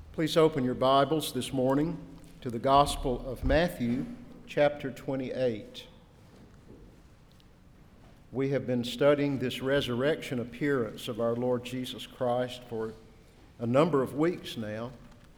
Please open your Bibles this morning to the Gospel of Matthew, chapter 28. We have been studying this resurrection appearance of our Lord Jesus Christ for a number of weeks now.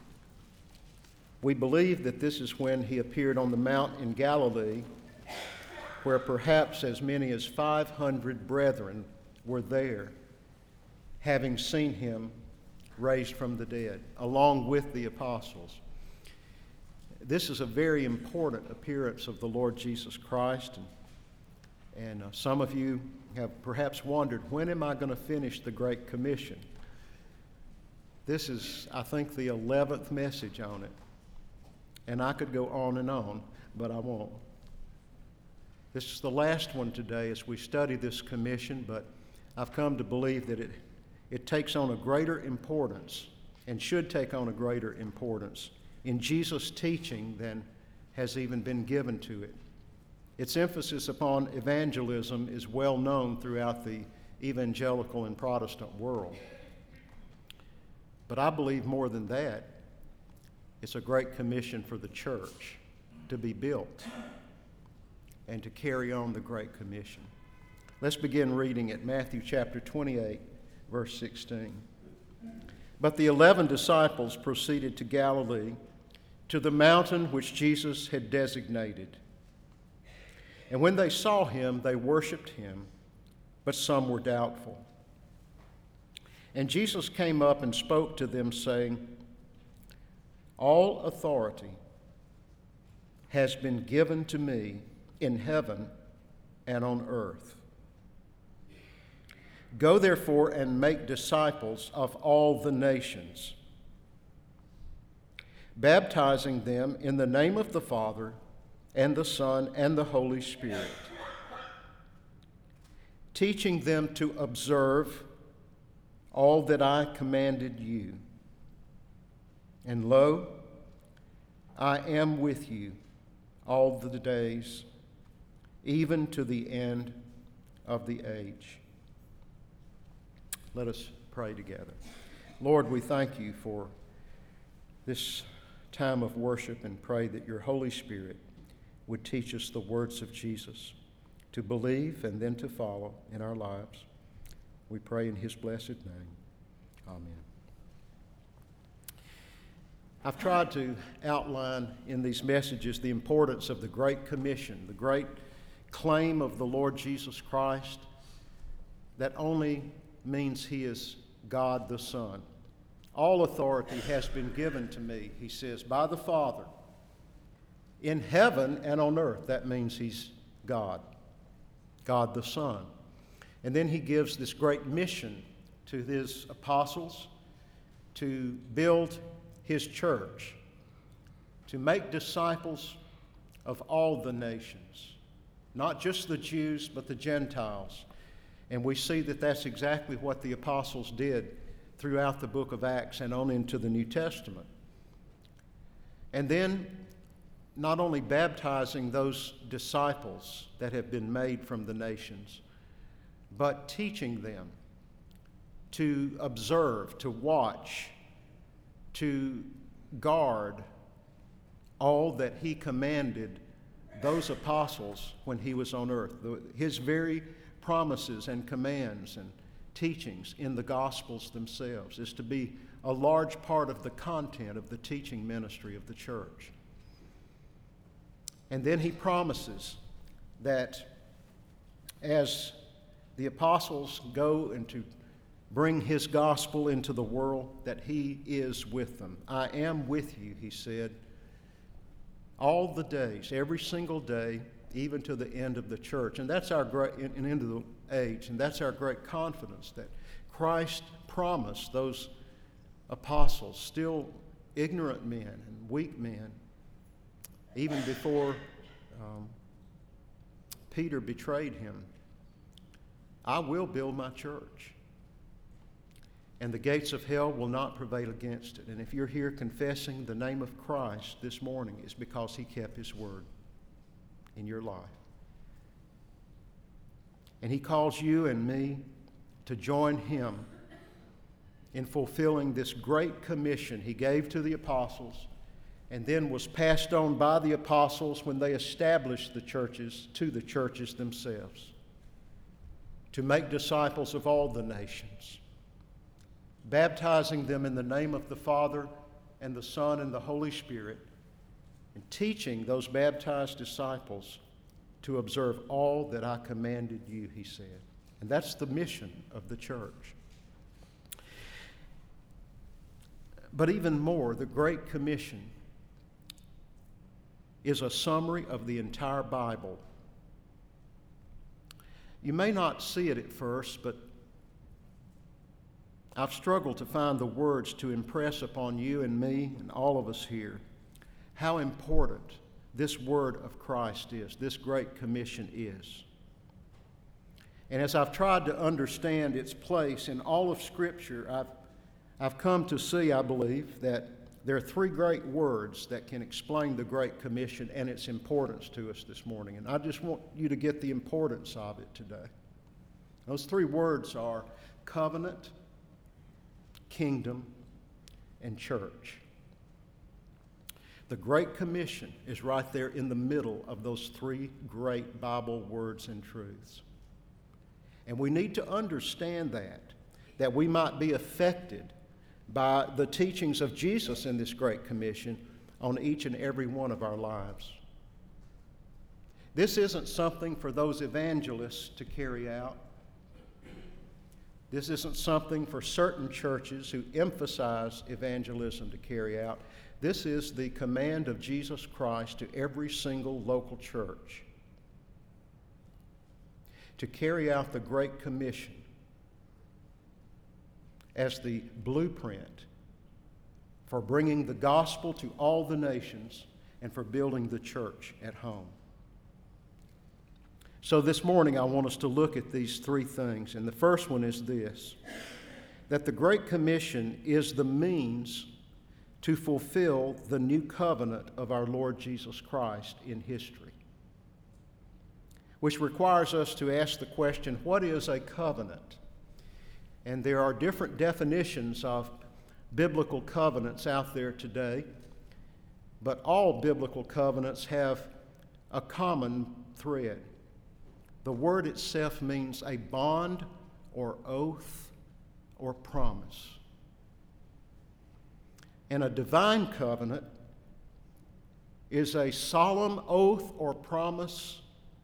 We believe that this is when he appeared on the mount in Galilee, where perhaps as many as 500 brethren were there, having seen him raised from the dead, along with the apostles. This is a very important appearance of the Lord Jesus Christ, and some of you have perhaps wondered, when am I going to finish the Great Commission? This is, I think, the 11th message on it, and I could go on, but I won't. This is the last one today as we study this commission, but I've come to believe that it takes on a greater importance and should take on a greater importance in Jesus' teaching than has even been given to it. Its emphasis upon evangelism is well known throughout the evangelical and Protestant world. But I believe more than that, it's a great commission for the church to be built and to carry on the Great Commission. Let's begin reading at Matthew chapter 28, verse 16. But the 11 disciples proceeded to Galilee, to the mountain which Jesus had designated. And when they saw him, they worshipped him, but some were doubtful. And Jesus came up and spoke to them, saying, "All authority has been given to me in heaven and on earth. Go therefore and make disciples of all the nations, baptizing them in the name of the Father and the Son and the Holy Spirit, teaching them to observe all that I commanded you. And lo, I am with you all the days, even to the end of the age." Let us pray together. Lord, we thank you for this time of worship and pray that your Holy Spirit would teach us the words of Jesus, to believe and then to follow in our lives. We pray in his blessed name. Amen. I've tried to outline in these messages the importance of the Great Commission, the great claim of the Lord Jesus Christ that only means he is God the Son. All authority has been given to me, he says, by the Father, in heaven and on earth. That means he's God, God the Son. And then he gives this great mission to his apostles to build his church, to make disciples of all the nations, not just the Jews, but the Gentiles. And we see that that's exactly what the apostles did throughout the book of Acts and on into the New Testament. And then not only baptizing those disciples that have been made from the nations, but teaching them to observe, to watch, to guard all that he commanded those apostles when he was on earth. His very promises and commands and teachings in the Gospels themselves is to be a large part of the content of the teaching ministry of the church. And then he promises that as the apostles go and to bring his gospel into the world, that he is with them. I am with you, he said, all the days, every single day, even to the end of the church. And that's our great end of the age, and that's our great confidence that Christ promised those apostles, still ignorant men and weak men, even before Peter betrayed him, I will build my church, and the gates of hell will not prevail against it. And if you're here confessing the name of Christ this morning, it's because he kept his word in your life. And he calls you and me to join him in fulfilling this great commission he gave to the apostles and then was passed on by the apostles when they established the churches to the churches themselves, to make disciples of all the nations, baptizing them in the name of the Father and the Son and the Holy Spirit, and teaching those baptized disciples to observe all that I commanded you, he said. And that's the mission of the church. But even more, the Great Commission is a summary of the entire Bible. You may not see it at first, but I've struggled to find the words to impress upon you and me and all of us here how important this word of Christ is, this Great Commission is. And as I've tried to understand its place in all of Scripture, I've come to see, I believe, that there are three great words that can explain the Great Commission and its importance to us this morning. And I just want you to get the importance of it today. Those three words are covenant, kingdom, and church. The Great Commission is right there in the middle of those three great Bible words and truths. And we need to understand that we might be affected by the teachings of Jesus in this Great Commission on each and every one of our lives. This isn't something for those evangelists to carry out. This isn't something for certain churches who emphasize evangelism to carry out. This is the command of Jesus Christ to every single local church to carry out the Great Commission as the blueprint for bringing the gospel to all the nations and for building the church at home. So this morning I want us to look at these three things, and the first one is this, that the Great Commission is the means to fulfill the new covenant of our Lord Jesus Christ in history, which requires us to ask the question, what is a covenant? And there are different definitions of biblical covenants out there today, but all biblical covenants have a common thread. The word itself means a bond or oath or promise. And a divine covenant is a solemn oath or promise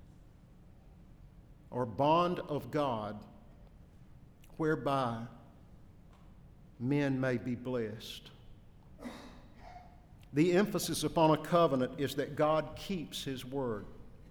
or bond of God whereby men may be blessed. The emphasis upon a covenant is that God keeps His word,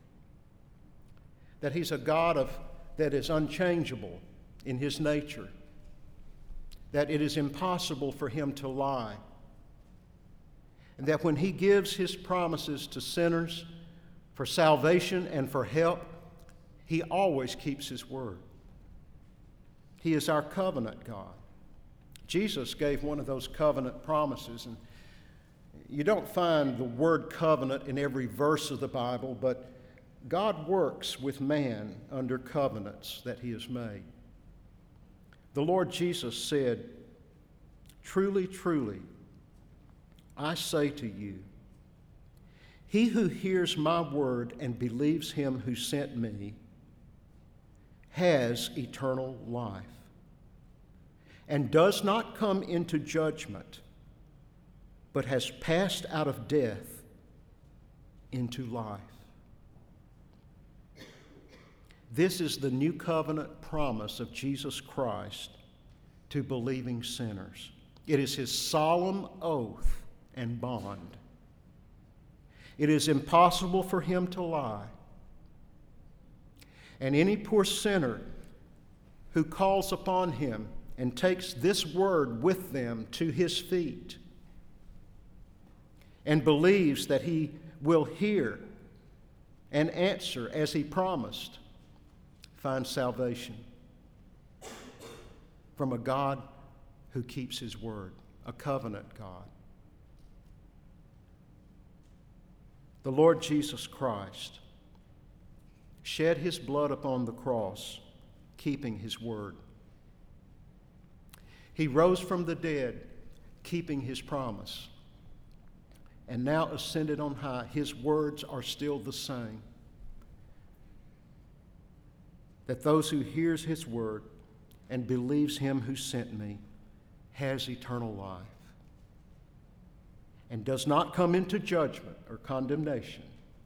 that He's a God that is unchangeable in His nature, that it is impossible for Him to lie, and that when He gives His promises to sinners for salvation and for help, He always keeps His word. He is our covenant God. Jesus gave one of those covenant promises, and you don't find the word covenant in every verse of the Bible, but God works with man under covenants that He has made. The Lord Jesus said, "Truly, truly, I say to you, he who hears my word and believes Him who sent me has eternal life and does not come into judgment, but has passed out of death into life." This is the new covenant promise of Jesus Christ to believing sinners. It is His solemn oath and bond. It is impossible for Him to lie. And any poor sinner who calls upon Him and takes this word with them to His feet and believes that He will hear and answer as He promised, finds salvation from a God who keeps His word, a covenant God. The Lord Jesus Christ shed His blood upon the cross, keeping His word. He rose from the dead, keeping his promise. And now ascended on high, his words are still the same. That those who hears his word and believes him who sent me has eternal life and does not come into judgment or condemnation,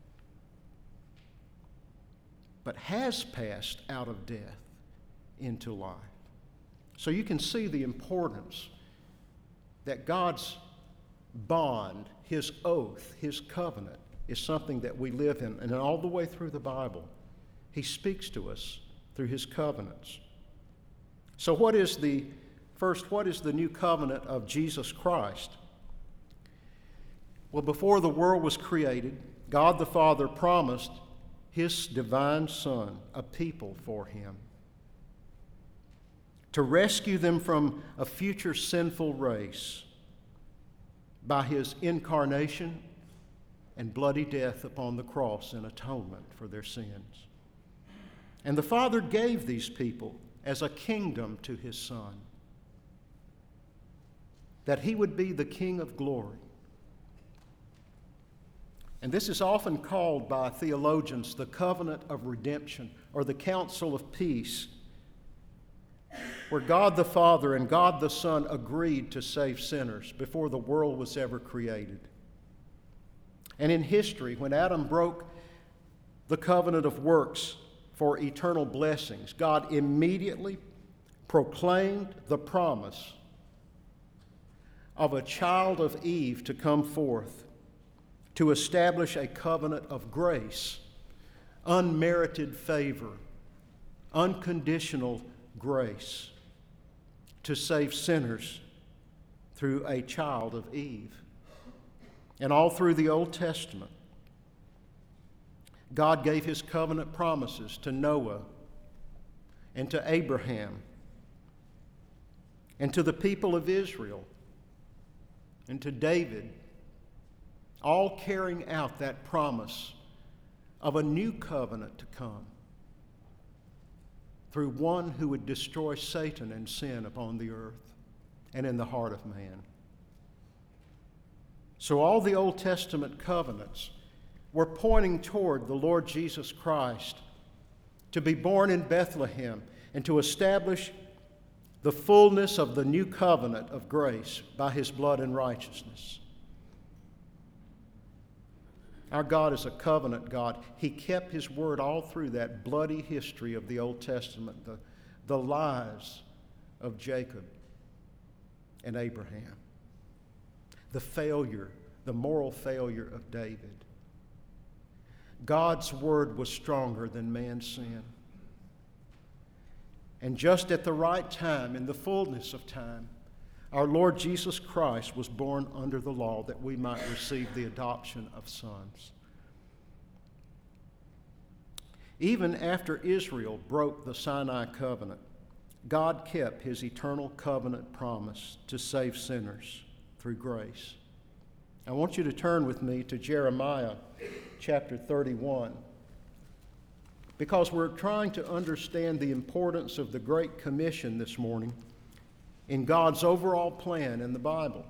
but has passed out of death into life. So you can see the importance that God's bond, his oath, his covenant is something that we live in. And all the way through the Bible, he speaks to us through his covenants. So what is the new covenant of Jesus Christ? Well, before the world was created, God the Father promised his divine Son a people for him, to rescue them from a future sinful race by his incarnation and bloody death upon the cross in atonement for their sins. And the Father gave these people as a kingdom to his Son, that he would be the King of glory. And this is often called by theologians the covenant of redemption or the council of peace, where God the Father and God the Son agreed to save sinners before the world was ever created. And in history, when Adam broke the covenant of works for eternal blessings, God immediately proclaimed the promise of a child of Eve to come forth to establish a covenant of grace, unmerited favor, unconditional grace to save sinners through a child of Eve. And all through the Old Testament, God gave his covenant promises to Noah and to Abraham and to the people of Israel and to David, all carrying out that promise of a new covenant to come through one who would destroy Satan and sin upon the earth and in the heart of man. So all the Old Testament covenants were pointing toward the Lord Jesus Christ to be born in Bethlehem and to establish the fullness of the new covenant of grace by his blood and righteousness. Our God is a covenant God. He kept his word all through that bloody history of the Old Testament, the lies of Jacob and Abraham, the moral failure of David. God's word was stronger than man's sin. And just at the right time, in the fullness of time, our Lord Jesus Christ was born under the law that we might receive the adoption of sons. Even after Israel broke the Sinai covenant, God kept his eternal covenant promise to save sinners through grace. I want you to turn with me to Jeremiah chapter 31, because we're trying to understand the importance of the Great Commission this morning in God's overall plan in the Bible.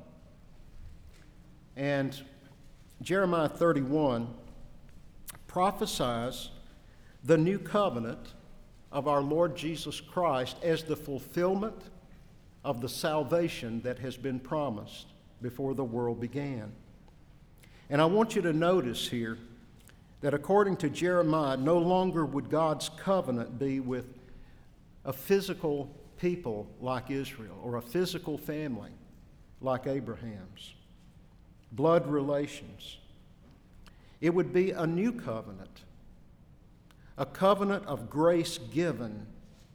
And Jeremiah 31 prophesies the new covenant of our Lord Jesus Christ as the fulfillment of the salvation that has been promised before the world began. And I want you to notice here that according to Jeremiah, no longer would God's covenant be with a physical people like Israel or a physical family like Abraham's, blood relations. It would be a new covenant, a covenant of grace given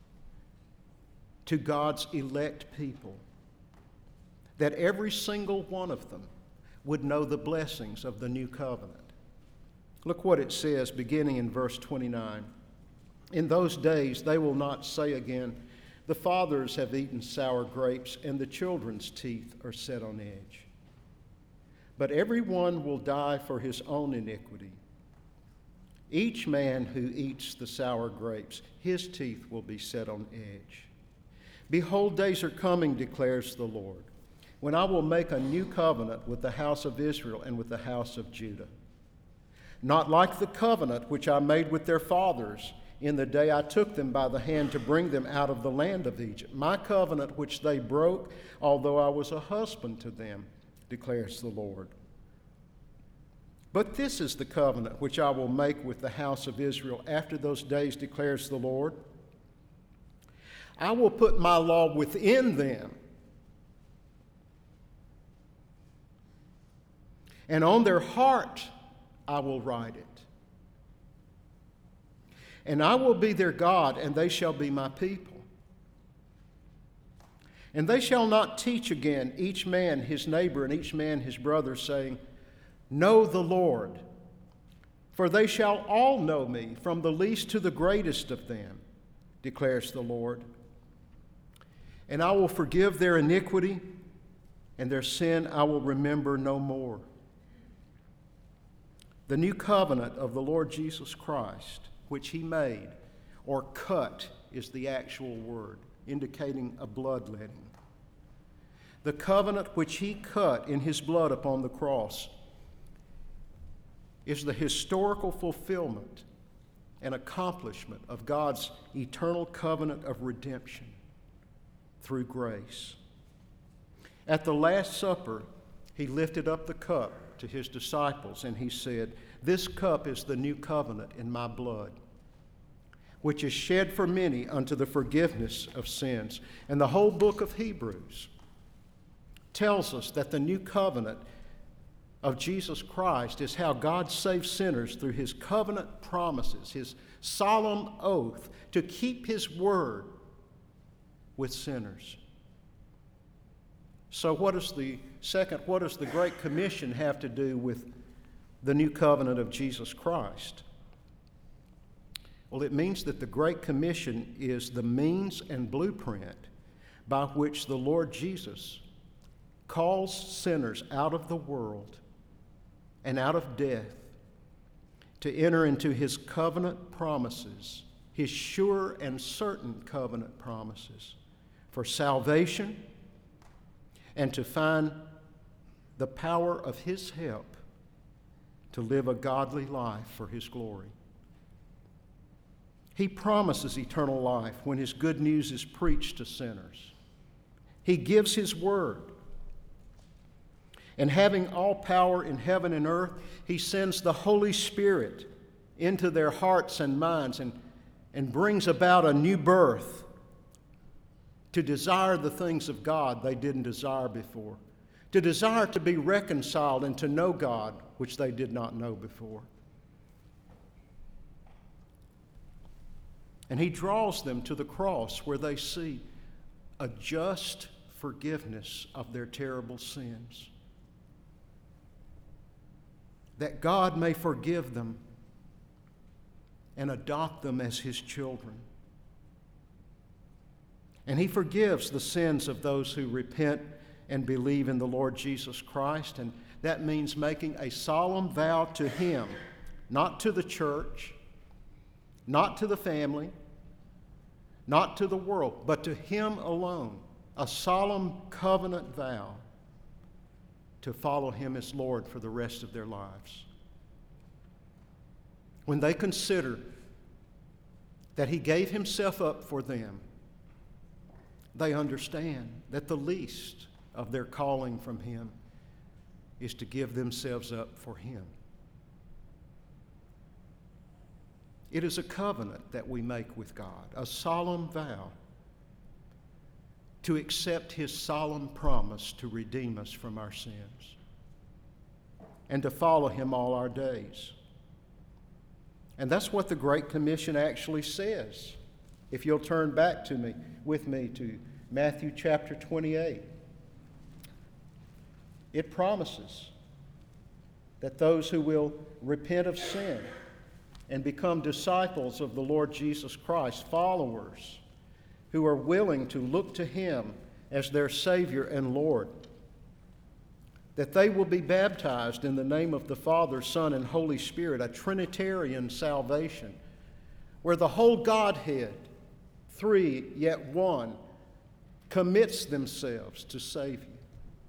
to God's elect people, that every single one of them would know the blessings of the new covenant. Look what it says beginning in verse 29. In those days they will not say again, the fathers have eaten sour grapes and the children's teeth are set on edge. But everyone will die for his own iniquity. Each man who eats the sour grapes, his teeth will be set on edge. Behold, days are coming, declares the Lord, when I will make a new covenant with the house of Israel and with the house of Judah. Not like the covenant which I made with their fathers in the day I took them by the hand to bring them out of the land of Egypt. My covenant which they broke, although I was a husband to them, declares the Lord. But this is the covenant which I will make with the house of Israel after those days, declares the Lord. I will put my law within them, and on their heart I will write it. And I will be their God, and they shall be my people. And they shall not teach again each man his neighbor and each man his brother, saying, Know the Lord, for they shall all know me, from the least to the greatest of them, declares the Lord. And I will forgive their iniquity, and their sin I will remember no more. The new covenant of the Lord Jesus Christ, which he made, or cut is the actual word, indicating a bloodletting. The covenant which he cut in his blood upon the cross is the historical fulfillment and accomplishment of God's eternal covenant of redemption through grace. At the Last Supper, he lifted up the cup to his disciples, and he said, This cup is the new covenant in my blood, which is shed for many unto the forgiveness of sins. And the whole book of Hebrews tells us that the new covenant of Jesus Christ is how God saves sinners through his covenant promises, his solemn oath to keep his word with sinners. So what does the Great Commission have to do with the new covenant of Jesus Christ? Well, it means that the Great Commission is the means and blueprint by which the Lord Jesus calls sinners out of the world and out of death to enter into his covenant promises, his sure and certain covenant promises for salvation, and to find the power of his help to live a godly life for his glory. He promises eternal life when his good news is preached to sinners. He gives his word. And having all power in heaven and earth, he sends the Holy Spirit into their hearts and minds and brings about a new birth to desire the things of God they didn't desire before, to desire to be reconciled and to know God, which they did not know before. And he draws them to the cross where they see a just forgiveness of their terrible sins, that God may forgive them and adopt them as his children. And he forgives the sins of those who repent and believe in the Lord Jesus Christ. And that means making a solemn vow to him, not to the church, not to the family, not to the world, but to him alone, a solemn covenant vow to follow him as Lord for the rest of their lives. When they consider that he gave himself up for them, they understand that the least of their calling from him is to give themselves up for him. It is a covenant that we make with God, a solemn vow to accept his solemn promise to redeem us from our sins and to follow him all our days. And that's what the Great Commission actually says. If you'll turn back with me to Matthew chapter 28, it promises that those who will repent of sin and become disciples of the Lord Jesus Christ, followers who are willing to look to him as their Savior and Lord, that they will be baptized in the name of the Father, Son, and Holy Spirit, a Trinitarian salvation, where the whole Godhead, three yet one, commits themselves to save you.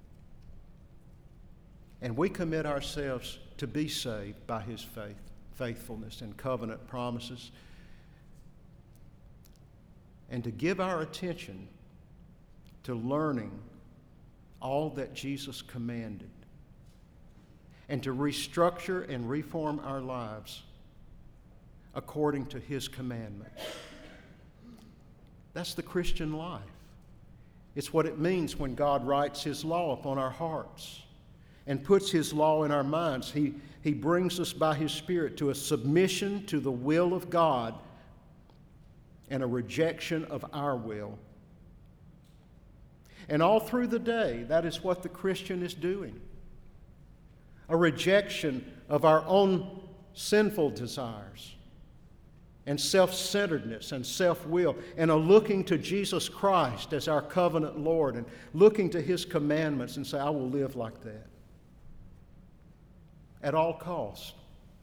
And we commit ourselves to be saved by his faithfulness and covenant promises, and to give our attention to learning all that Jesus commanded, and to restructure and reform our lives according to his commandments. That's the Christian life. It's what it means when God writes his law upon our hearts and puts his law in our minds. He brings us by his Spirit to a submission to the will of God and a rejection of our will. And all through the day, that is what the Christian is doing. A rejection of our own sinful desires and self-centeredness and self-will, and a looking to Jesus Christ as our covenant Lord, and looking to his commandments and say, I will live like that at all costs.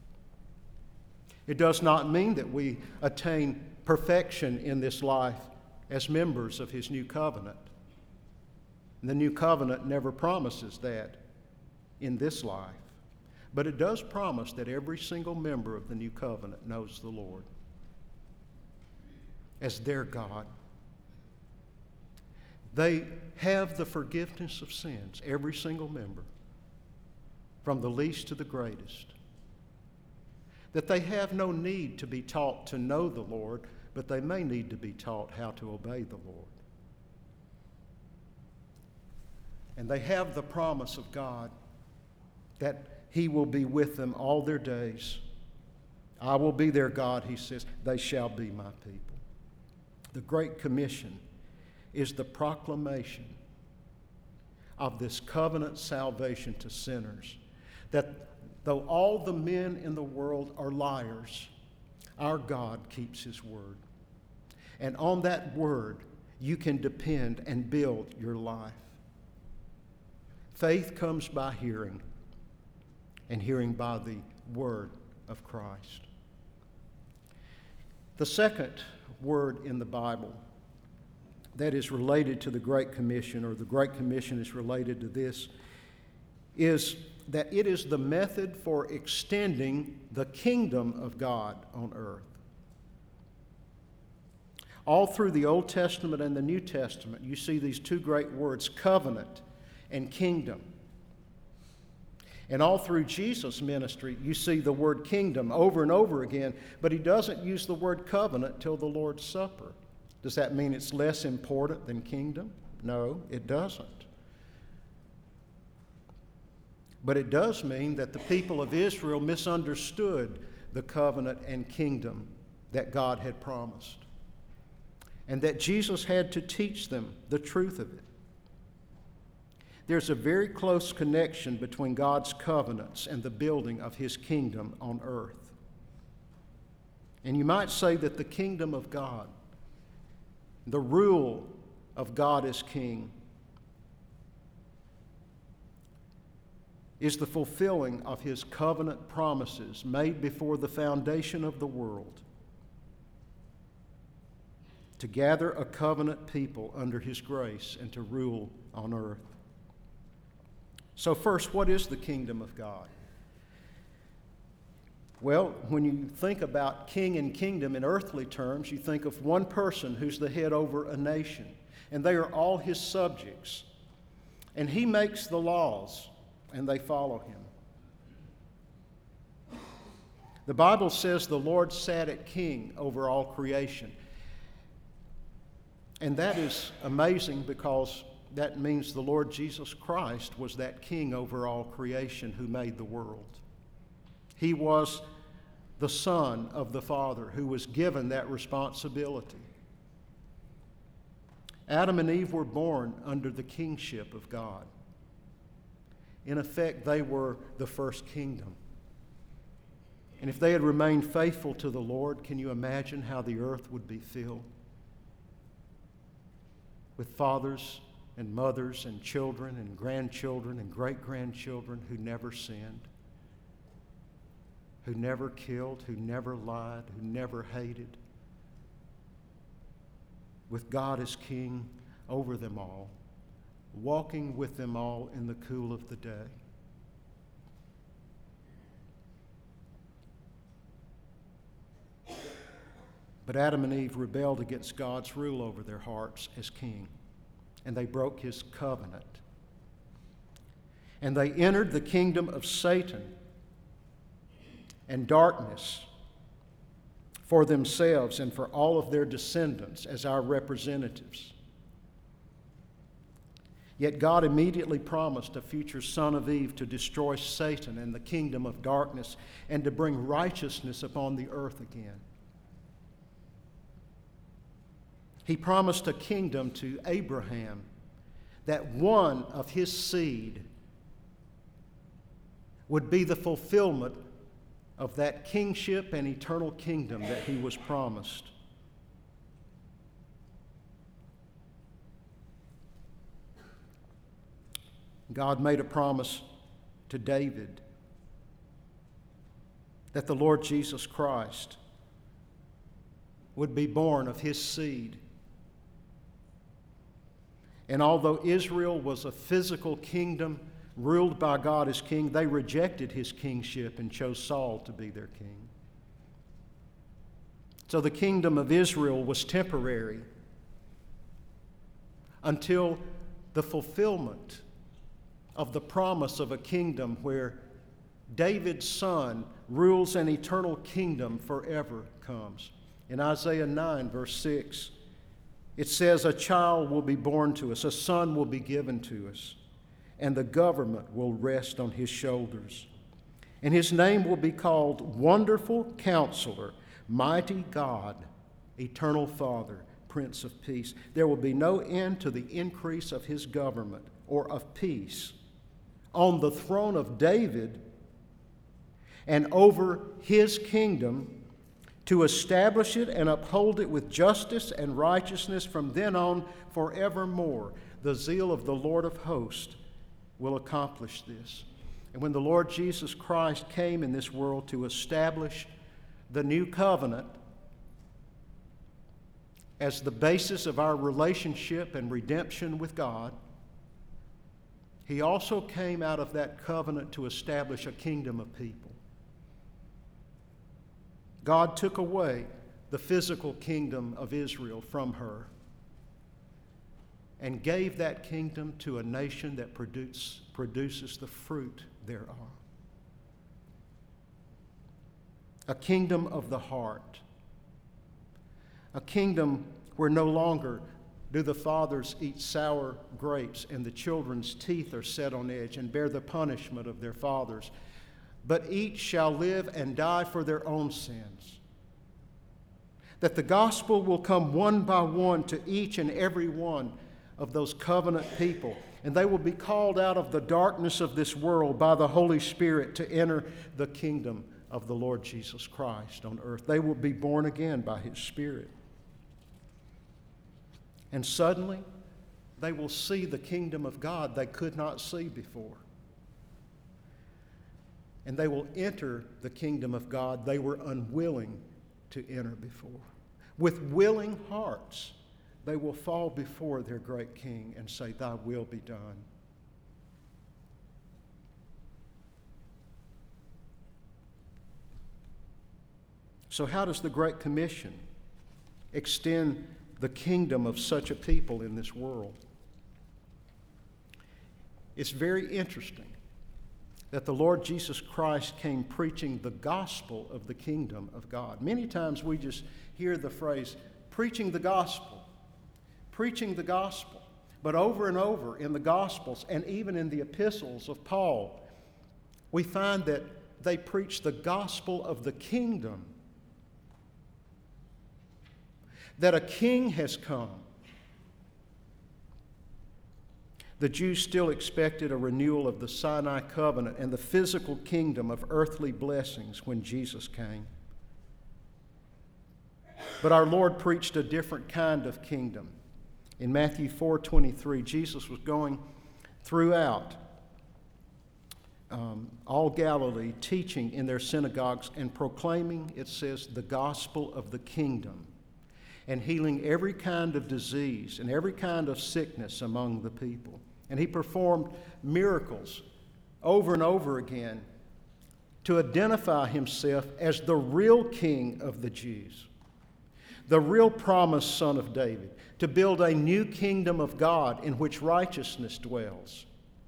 It does not mean that we attain perfection in this life as members of his new covenant. The new covenant never promises that in this life. But it does promise that every single member of the new covenant knows the Lord as their God. They have the forgiveness of sins, every single member, from the least to the greatest. That they have no need to be taught to know the Lord, but they may need to be taught how to obey the Lord. And they have the promise of God that he will be with them all their days. I will be their God, he says. They shall be my people. The Great Commission is the proclamation of this covenant salvation to sinners, that though all the men in the world are liars, our God keeps his word. And on that word, you can depend and build your life. Faith comes by hearing, and hearing by the word of Christ. The second word in the Bible that is related to the Great Commission, or the Great Commission is related to this, is that it is the method for extending the kingdom of God on earth. All through the Old Testament and the New Testament, you see these two great words, covenant and kingdom. And all through Jesus' ministry, you see the word kingdom over and over again, but he doesn't use the word covenant till the Lord's Supper. Does that mean it's less important than kingdom? No, it doesn't. But it does mean that the people of Israel misunderstood the covenant and kingdom that God had promised, and that Jesus had to teach them the truth of it. There's a very close connection between God's covenants and the building of his kingdom on earth. And you might say that the kingdom of God, the rule of God as king, is the fulfilling of his covenant promises made before the foundation of the world, to gather a covenant people under his grace and to rule on earth. So first, what is the kingdom of God? Well, when you think about king and kingdom in earthly terms, you think of one person who's the head over a nation, and they are all his subjects. And he makes the laws, and they follow him. The Bible says the Lord sat as king over all creation. And that is amazing, because that means the Lord Jesus Christ was that king over all creation who made the world. He was the Son of the Father who was given that responsibility. Adam and Eve were born under the kingship of God. In effect, they were the first kingdom. And if they had remained faithful to the Lord, can you imagine how the earth would be filled with fathers and mothers and children and grandchildren and great-grandchildren who never sinned, who never killed, who never lied, who never hated? With God as king over them all, walking with them all in the cool of the day. But Adam and Eve rebelled against God's rule over their hearts as king, and they broke his covenant. And they entered the kingdom of Satan and darkness for themselves and for all of their descendants as our representatives. Yet God immediately promised a future son of Eve to destroy Satan and the kingdom of darkness and to bring righteousness upon the earth again. He promised a kingdom to Abraham, that one of his seed would be the fulfillment of that kingship and eternal kingdom that he was promised. God made a promise to David that the Lord Jesus Christ would be born of his seed. And although Israel was a physical kingdom ruled by God as king, they rejected his kingship and chose Saul to be their king. So the kingdom of Israel was temporary until the fulfillment of the promise of a kingdom where David's son rules an eternal kingdom forever comes. In Isaiah 9, verse 6, it says, "A child will be born to us, a son will be given to us, and the government will rest on his shoulders. And his name will be called Wonderful Counselor, Mighty God, Eternal Father, Prince of Peace. There will be no end to the increase of his government or of peace on the throne of David and over his kingdom, to establish it and uphold it with justice and righteousness from then on forevermore. The zeal of the Lord of hosts will accomplish this." And when the Lord Jesus Christ came in this world to establish the new covenant as the basis of our relationship and redemption with God, he also came out of that covenant to establish a kingdom of people. God took away the physical kingdom of Israel from her and gave that kingdom to a nation that produces the fruit thereof. A kingdom of the heart. A kingdom where no longer do the fathers eat sour grapes and the children's teeth are set on edge and bear the punishment of their fathers, but each shall live and die for their own sins. That the gospel will come one by one to each and every one of those covenant people, and they will be called out of the darkness of this world by the Holy Spirit to enter the kingdom of the Lord Jesus Christ on earth. They will be born again by his Spirit. And suddenly, they will see the kingdom of God they could not see before. And they will enter the kingdom of God they were unwilling to enter before. With willing hearts, they will fall before their great King and say, "Thy will be done." So how does the Great Commission extend the kingdom of such a people in this world? It's very interesting that the Lord Jesus Christ came preaching the gospel of the kingdom of God. Many times we just hear the phrase, preaching the gospel, preaching the gospel. But over and over in the Gospels and even in the epistles of Paul, we find that they preach the gospel of the kingdom. That a king has come. The Jews still expected a renewal of the Sinai covenant and the physical kingdom of earthly blessings when Jesus came. But our Lord preached a different kind of kingdom. In Matthew 4:23, Jesus was going throughout all Galilee, teaching in their synagogues and proclaiming, it says, the gospel of the kingdom. and healing every kind of disease and every kind of sickness among the people. And he performed miracles over and over again to identify himself as the real King of the Jews, the real promised Son of David, to build a new kingdom of God in which righteousness dwells,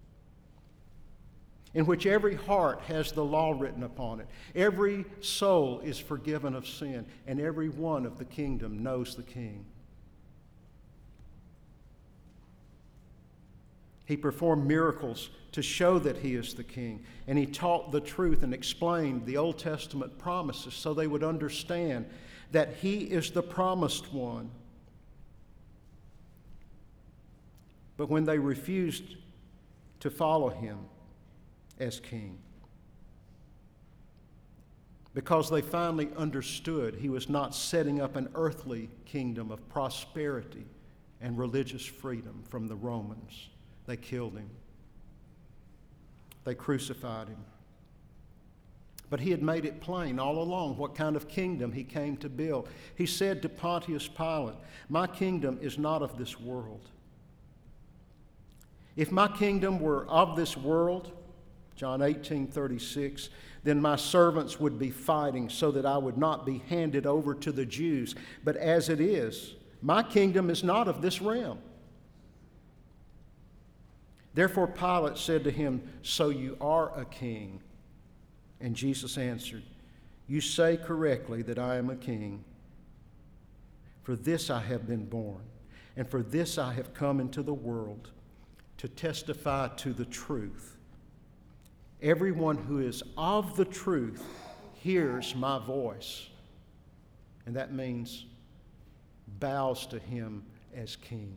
in which every heart has the law written upon it, every soul is forgiven of sin, and every one of the kingdom knows the King. He performed miracles to show that he is the King, and he taught the truth and explained the Old Testament promises so they would understand that he is the promised one. But when they refused to follow him as King, because they finally understood he was not setting up an earthly kingdom of prosperity and religious freedom from the Romans, they killed him. They crucified him. But he had made it plain all along what kind of kingdom he came to build. He said to Pontius Pilate, "My kingdom is not of this world. If my kingdom were of this world," John 18:36, "then my servants would be fighting so that I would not be handed over to the Jews. But as it is, my kingdom is not of this realm." Therefore Pilate said to him, "So you are a king?" And Jesus answered, "You say correctly that I am a king. For this I have been born, and for this I have come into the world, to testify to the truth. Everyone who is of the truth hears my voice." And that means bows to him as king.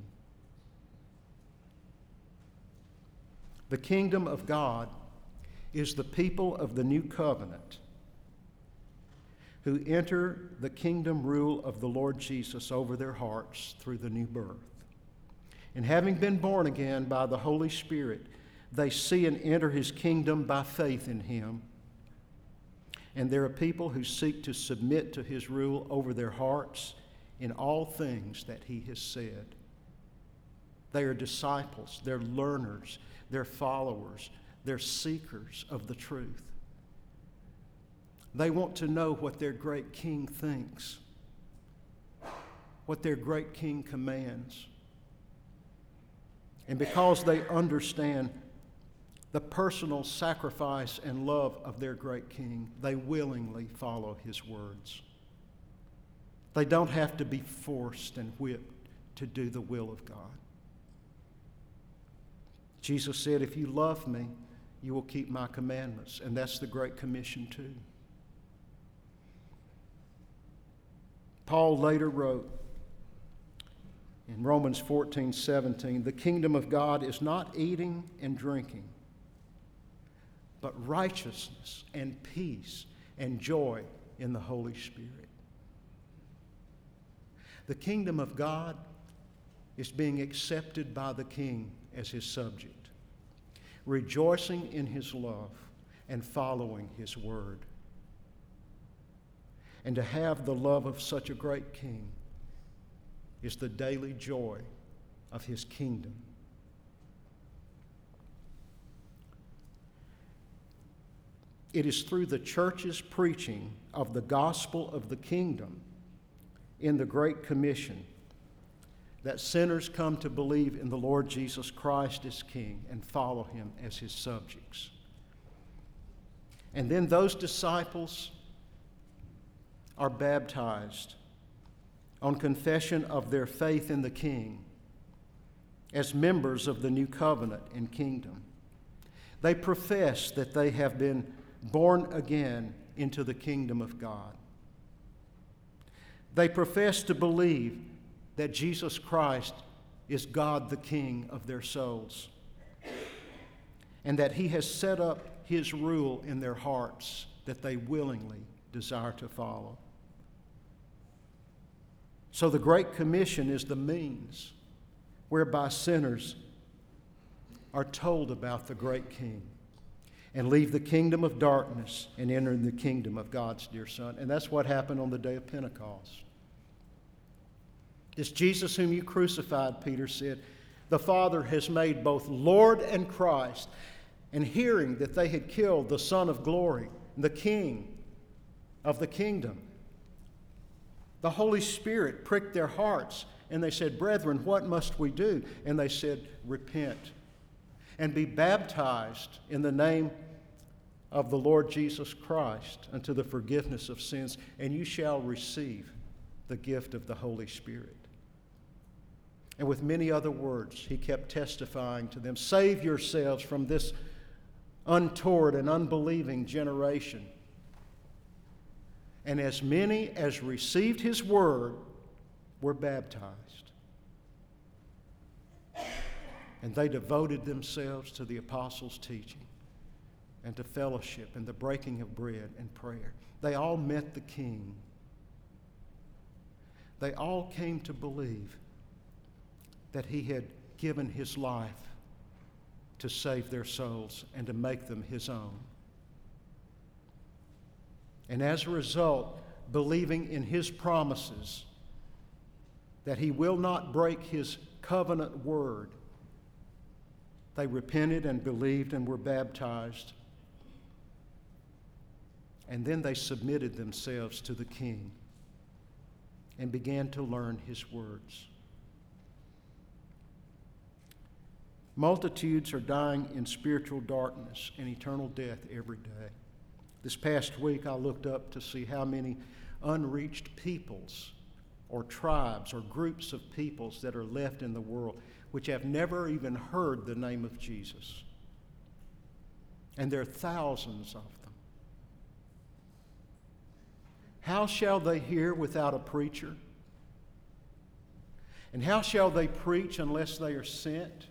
The kingdom of God is the people of the new covenant who enter the kingdom rule of the Lord Jesus over their hearts through the new birth. And having been born again by the Holy Spirit, they see and enter his kingdom by faith in him. And there are people who seek to submit to his rule over their hearts in all things that he has said. They are disciples, they're learners, they're followers, they're seekers of the truth. They want to know what their great King thinks, what their great King commands. And because they understand the personal sacrifice and love of their great King, they willingly follow his words. They don't have to be forced and whipped to do the will of God. Jesus said, "If you love me, you will keep my commandments." And that's the Great Commission too. Paul later wrote in Romans 14:17, "The kingdom of God is not eating and drinking, but righteousness and peace and joy in the Holy Spirit." The kingdom of God is being accepted by the King as his subject, rejoicing in his love and following his word. And to have the love of such a great King is the daily joy of his kingdom. It is through the church's preaching of the gospel of the kingdom in the Great Commission that sinners come to believe in the Lord Jesus Christ as King and follow him as his subjects. And then those disciples are baptized on confession of their faith in the King as members of the new covenant and kingdom. They profess that they have been born again into the kingdom of God. They profess to believe that Jesus Christ is God the King of their souls, and that he has set up his rule in their hearts that they willingly desire to follow. So the Great Commission is the means whereby sinners are told about the great King and leave the kingdom of darkness and enter the kingdom of God's dear Son. And that's what happened on the day of Pentecost. This Jesus whom you crucified, Peter said, the Father has made both Lord and Christ. And hearing that they had killed the Son of Glory, the King of the kingdom, the Holy Spirit pricked their hearts, and they said, Brethren, what must we do? And they said, Repent and be baptized in the name of the Lord Jesus Christ unto the forgiveness of sins, and you shall receive the gift of the Holy Spirit. And with many other words, he kept testifying to them, Save yourselves from this untoward and unbelieving generation. And as many as received his word were baptized. And they devoted themselves to the apostles' teaching and to fellowship and the breaking of bread and prayer. They all met the King. They all came to believe that he had given his life to save their souls and to make them his own. And as a result, believing in his promises that he will not break his covenant word, they repented and believed and were baptized. And then they submitted themselves to the King and began to learn his words. Multitudes are dying in spiritual darkness and eternal death every day. This past week, I looked up to see how many unreached peoples or tribes or groups of peoples that are left in the world which have never even heard the name of Jesus. And there are thousands of them. How shall they hear without a preacher? And how shall they preach unless they are sent?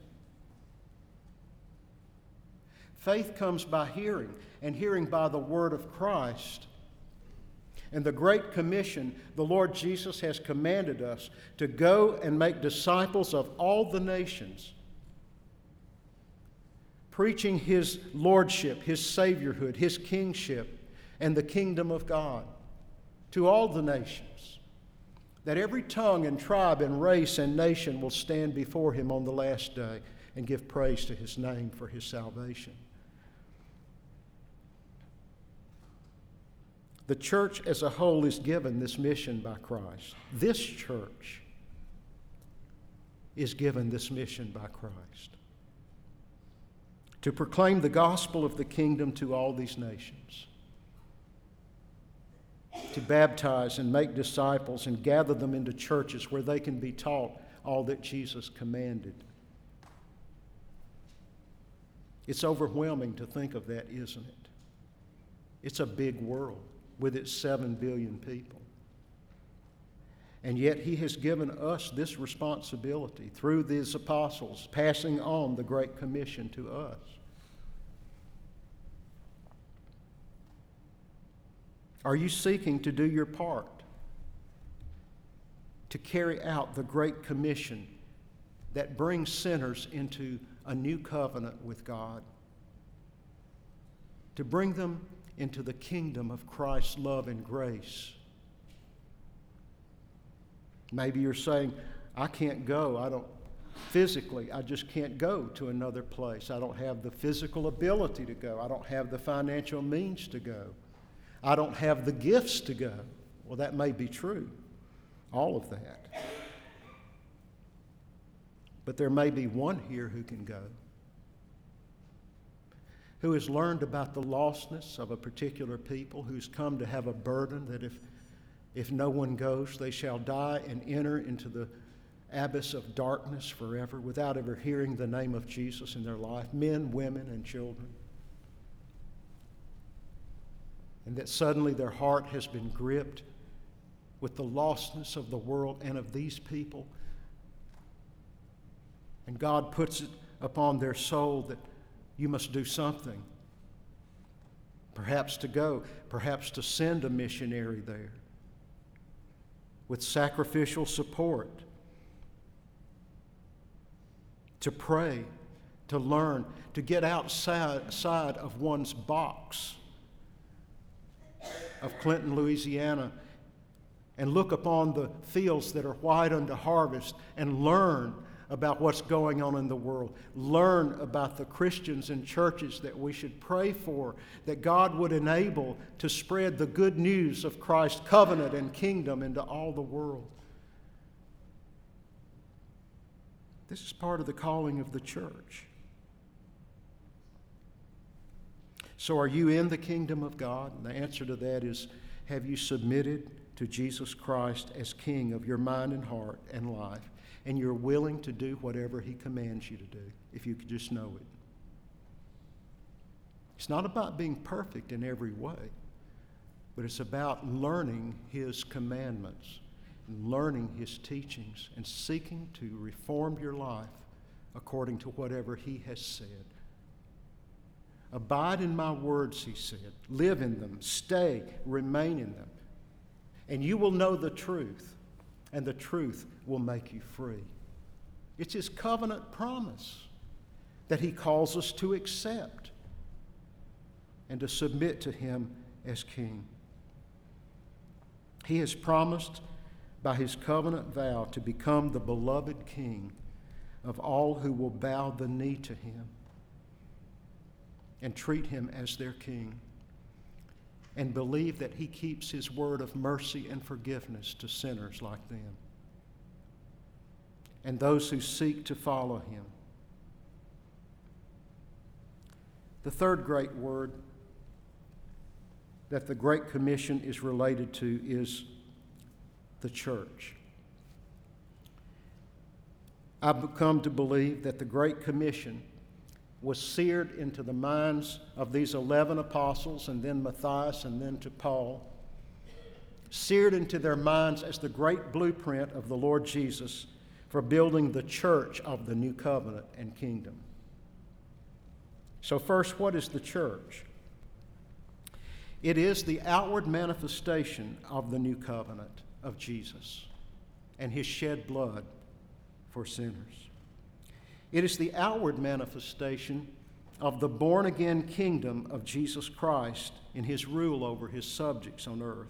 Faith comes by hearing, and hearing by the word of Christ. And the Great Commission, the Lord Jesus has commanded us to go and make disciples of all the nations, preaching his lordship, his saviorhood, his kingship, and the kingdom of God to all the nations, that every tongue and tribe and race and nation will stand before him on the last day and give praise to his name for his salvation. The church as a whole is given this mission by Christ. This church is given this mission by Christ to proclaim the gospel of the kingdom to all these nations, to baptize and make disciples and gather them into churches where they can be taught all that Jesus commanded. It's overwhelming to think of that, isn't it? It's a big world with its 7 billion people. And yet he has given us this responsibility through these apostles, passing on the Great Commission to us. Are you seeking to do your part to carry out the Great Commission that brings sinners into a new covenant with God, to bring them into the kingdom of Christ's love and grace? Maybe you're saying, I can't go. I just can't go to another place. I don't have the physical ability to go. I don't have the financial means to go. I don't have the gifts to go. Well, that may be true, all of that. But there may be one here who can go, who has learned about the lostness of a particular people, who's come to have a burden that if no one goes, they shall die and enter into the abyss of darkness forever without ever hearing the name of Jesus in their life, men, women, and children. And that suddenly their heart has been gripped with the lostness of the world and of these people. And God puts it upon their soul that you must do something. Perhaps to go, perhaps to send a missionary there with sacrificial support, to pray, to learn, to get outside of one's box of Clinton, Louisiana, and look upon the fields that are white unto harvest and learn about what's going on in the world. Learn about the Christians and churches that we should pray for, that God would enable to spread the good news of Christ's covenant and kingdom into all the world. This is part of the calling of the church. So are you in the kingdom of God? And the answer to that is, have you submitted to Jesus Christ as King of your mind and heart and life? And you're willing to do whatever He commands you to do, if you could just know it. It's not about being perfect in every way, but it's about learning His commandments, and learning His teachings, and seeking to reform your life according to whatever He has said. Abide in my words, He said. Live in them, stay, remain in them. And you will know the truth, and the truth will make you free. It's His covenant promise that He calls us to accept and to submit to Him as King. He has promised by His covenant vow to become the beloved King of all who will bow the knee to Him and treat Him as their King, and believe that He keeps His word of mercy and forgiveness to sinners like them and those who seek to follow Him. The third great word that the Great Commission is related to is the church. I've come to believe that the Great Commission was seared into the minds of these 11 apostles, and then Matthias, and then to Paul, seared into their minds as the great blueprint of the Lord Jesus for building the church of the new covenant and kingdom. So first, what is the church? It is the outward manifestation of the new covenant of Jesus and His shed blood for sinners. It is the outward manifestation of the born-again kingdom of Jesus Christ in His rule over His subjects on earth.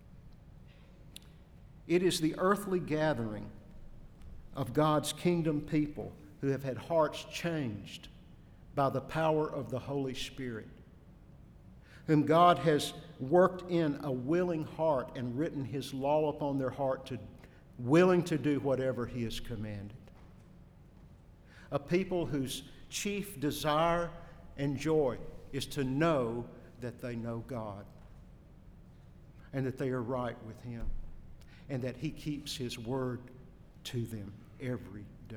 It is the earthly gathering of God's kingdom people who have had hearts changed by the power of the Holy Spirit, whom God has worked in a willing heart and written His law upon their heart, willing to do whatever He has commanded. A people whose chief desire and joy is to know that they know God and that they are right with Him and that He keeps His word to them every day.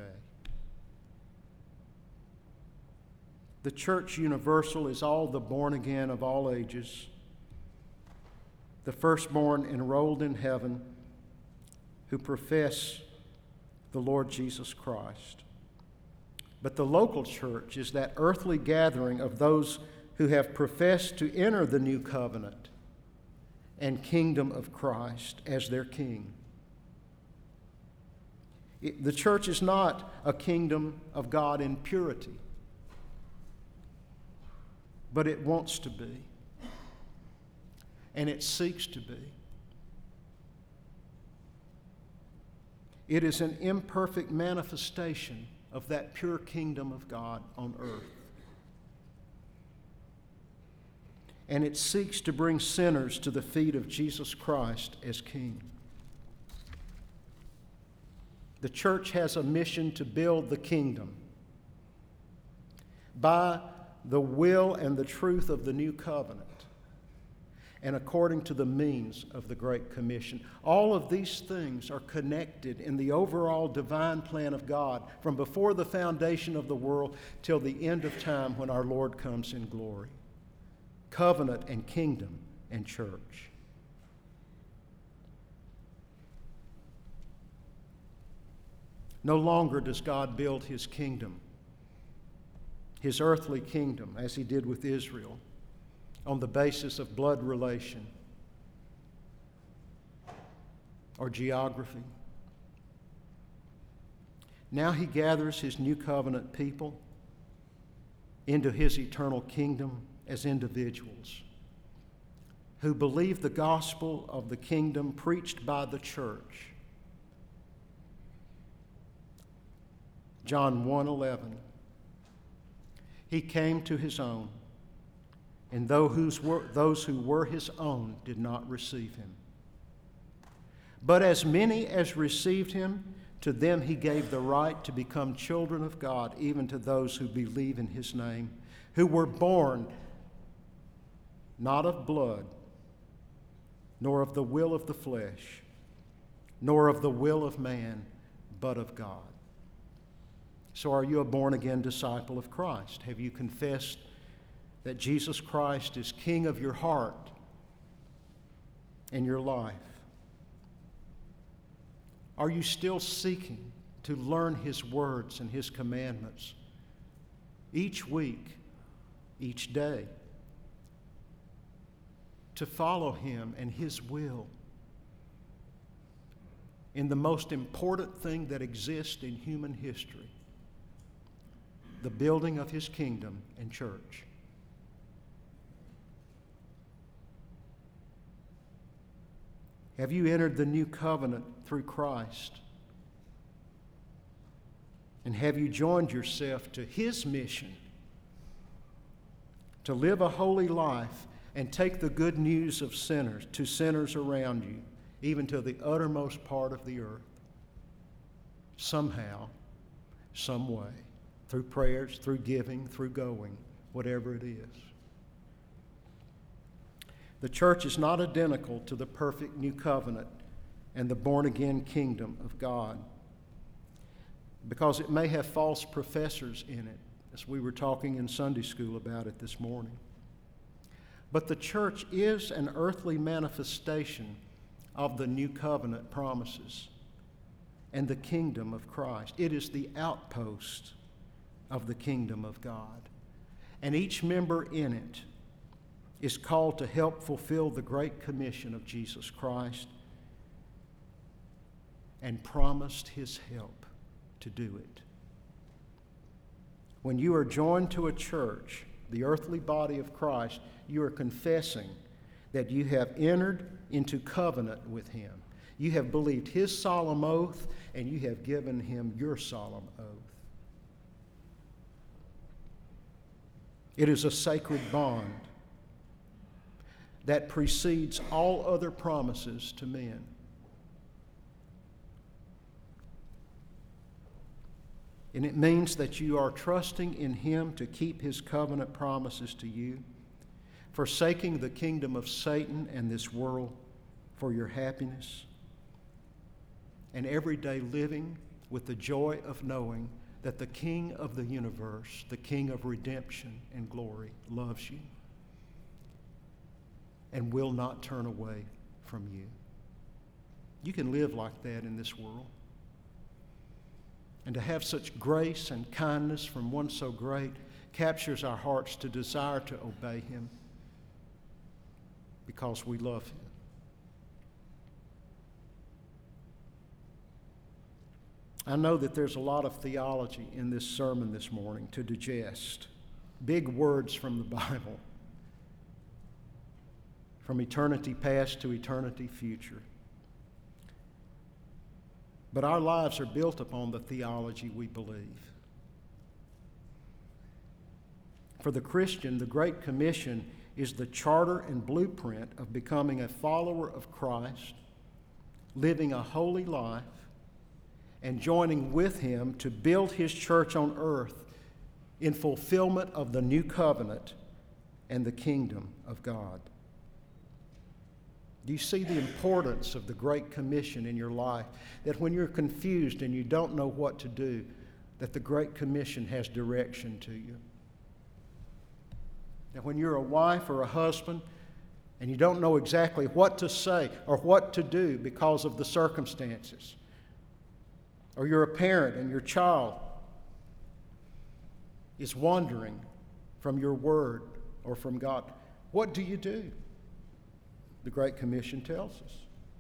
The church universal is all the born again of all ages, the firstborn enrolled in heaven who profess the Lord Jesus Christ. But the local church is that earthly gathering of those who have professed to enter the new covenant and kingdom of Christ as their King. The church is not a kingdom of God in purity, but it wants to be, and it seeks to be. It is an imperfect manifestation of that pure kingdom of God on earth. And it seeks to bring sinners to the feet of Jesus Christ as King. The church has a mission to build the kingdom by the will and the truth of the new covenant and according to the means of the Great Commission. All of these things are connected in the overall divine plan of God from before the foundation of the world till the end of time when our Lord comes in glory. Covenant and kingdom and church. No longer does God build His kingdom, His earthly kingdom, as He did with Israel, on the basis of blood relation or geography. Now He gathers His new covenant people into His eternal kingdom as individuals who believe the gospel of the kingdom preached by the church. John 1:11. He came to his own, and those who were his own did not receive him. But as many as received him, to them he gave the right to become children of God, even to those who believe in his name, who were born not of blood, nor of the will of the flesh, nor of the will of man, but of God. So are you a born-again disciple of Christ? Have you confessed that Jesus Christ is King of your heart and your life? Are you still seeking to learn his words and his commandments each week, each day, to follow him and his will in the most important thing that exists in human history, the building of his kingdom and church? Have you entered the new covenant through Christ? And have you joined yourself to his mission to live a holy life and take the good news of sinners to sinners around you, even to the uttermost part of the earth? Somehow, some way, through prayers, through giving, through going, whatever it is. The church is not identical to the perfect new covenant and the born-again kingdom of God, because it may have false professors in it, as we were talking in Sunday school about it this morning. But the church is an earthly manifestation of the new covenant promises and the kingdom of Christ. It is the outpost of the kingdom of God. And each member in it is called to help fulfill the great commission of Jesus Christ and promised his help to do it. When you are joined to a church, the earthly body of Christ, you are confessing that you have entered into covenant with him. You have believed his solemn oath, and you have given him your solemn oath. It is a sacred bond that precedes all other promises to men. And it means that you are trusting in him to keep his covenant promises to you, forsaking the kingdom of Satan and this world for your happiness, and every day living with the joy of knowing that the King of the universe, the King of redemption and glory, loves you and will not turn away from you. You can live like that in this world. And to have such grace and kindness from one so great captures our hearts to desire to obey him because we love him. I know that there's a lot of theology in this sermon this morning to digest. Big words from the Bible. From eternity past to eternity future. But our lives are built upon the theology we believe. For the Christian, the Great Commission is the charter and blueprint of becoming a follower of Christ, living a holy life, and joining with him to build his church on earth in fulfillment of the new covenant and the kingdom of God. Do you see the importance of the Great Commission in your life? That when you're confused and you don't know what to do, that the Great Commission has direction to you. That when you're a wife or a husband and you don't know exactly what to say or what to do because of the circumstances, or you're a parent and your child is wandering from your word or from God, what do you do? The Great Commission tells us.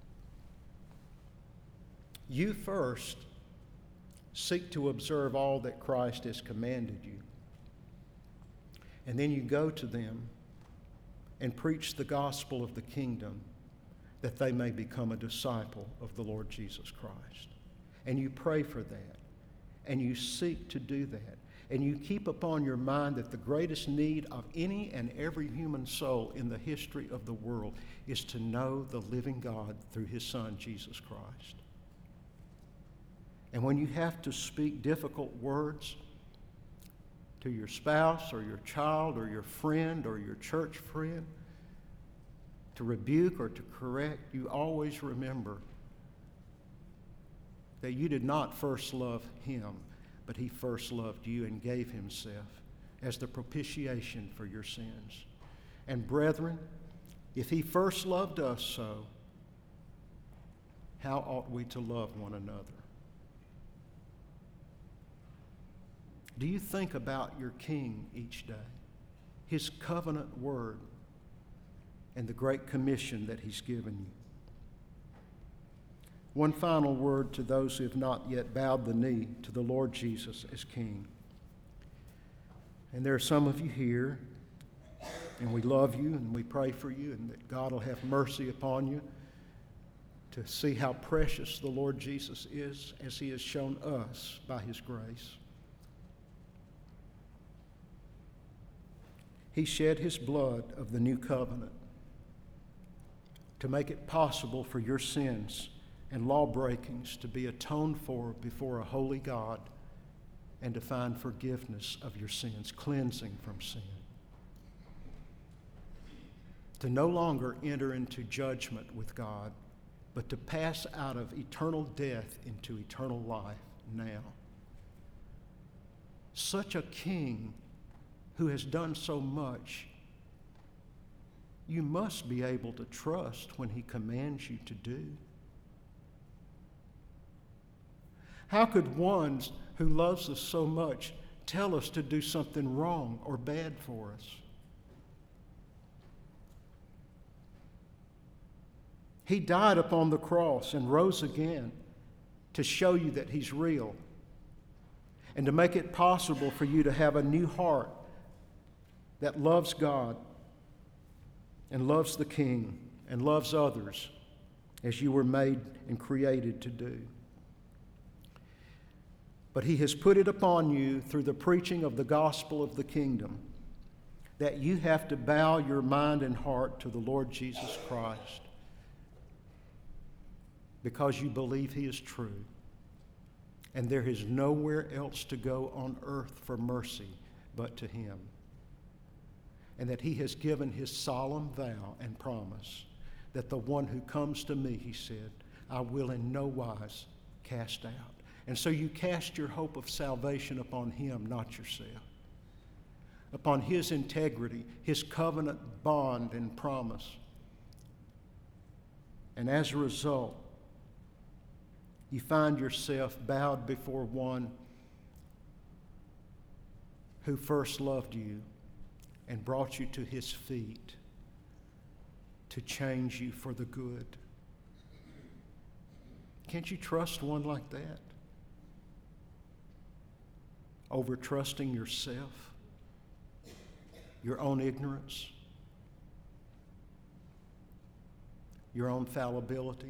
You first seek to observe all that Christ has commanded you. And then you go to them and preach the gospel of the kingdom, that they may become a disciple of the Lord Jesus Christ. And you pray for that, and you seek to do that, and you keep upon your mind that the greatest need of any and every human soul in the history of the world is to know the living God through His Son, Jesus Christ. And when you have to speak difficult words to your spouse or your child or your friend or your church friend, to rebuke or to correct, you always remember that you did not first love Him, but He first loved you and gave Himself as the propitiation for your sins. And brethren, if He first loved us so, how ought we to love one another? Do you think about your King each day, His covenant word, and the great commission that He's given you? One final word to those who have not yet bowed the knee to the Lord Jesus as King. And there are some of you here, and we love you and we pray for you, and that God will have mercy upon you to see how precious the Lord Jesus is as He has shown us by His grace. He shed His blood of the new covenant to make it possible for your sins and law-breakings to be atoned for before a holy God, and to find forgiveness of your sins, cleansing from sin. To no longer enter into judgment with God, but to pass out of eternal death into eternal life now. Such a King who has done so much, you must be able to trust when He commands you to do. How could one who loves us so much tell us to do something wrong or bad for us? He died upon the cross and rose again to show you that He's real and to make it possible for you to have a new heart that loves God and loves the King and loves others as you were made and created to do. But He has put it upon you through the preaching of the gospel of the kingdom that you have to bow your mind and heart to the Lord Jesus Christ because you believe He is true. And there is nowhere else to go on earth for mercy but to Him. And that He has given His solemn vow and promise that the one who comes to me, He said, I will in no wise cast out. And so you cast your hope of salvation upon Him, not yourself. Upon His integrity, His covenant bond and promise. And as a result, you find yourself bowed before one who first loved you and brought you to His feet to change you for the good. Can't you trust one like that? Over trusting yourself, your own ignorance, your own fallibility?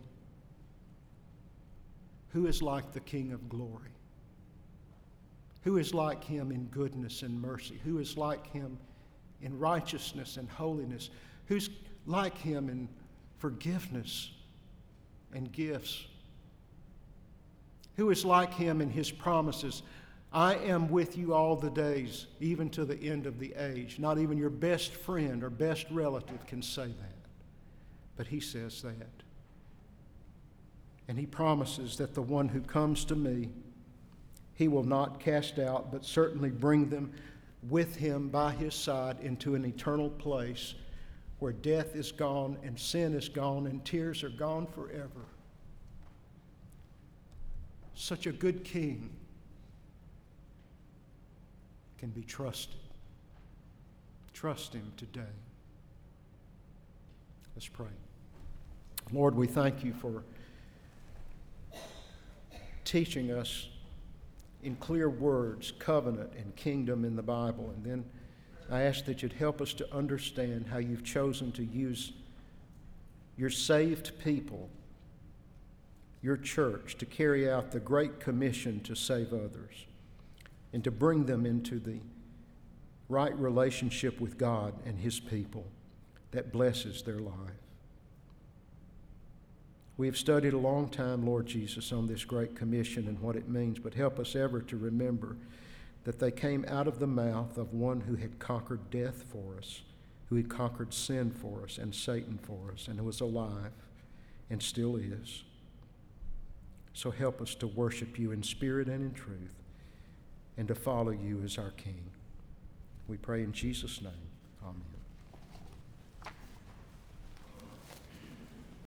Who is like the King of glory? Who is like Him in goodness and mercy? Who is like Him in righteousness and holiness? Who's like Him in forgiveness and gifts? Who is like Him in His promises? I am with you all the days, even to the end of the age. Not even your best friend or best relative can say that. But He says that. And He promises that the one who comes to me, He will not cast out, but certainly bring them with Him by His side into an eternal place where death is gone and sin is gone and tears are gone forever. Such a good King can be trusted. Trust Him today. Let's pray. Lord, we thank You for teaching us in clear words covenant and kingdom in the Bible, and then I ask that you'd help us to understand how you've chosen to use your saved people, your church, to carry out the great commission to save others and to bring them into the right relationship with God and His people that blesses their life. We have studied a long time, Lord Jesus, on this great commission and what it means, but help us ever to remember that they came out of the mouth of one who had conquered death for us, who had conquered sin for us and Satan for us, and who was alive and still is. So help us to worship you in spirit and in truth, and to follow you as our King. We pray in Jesus' name. Amen.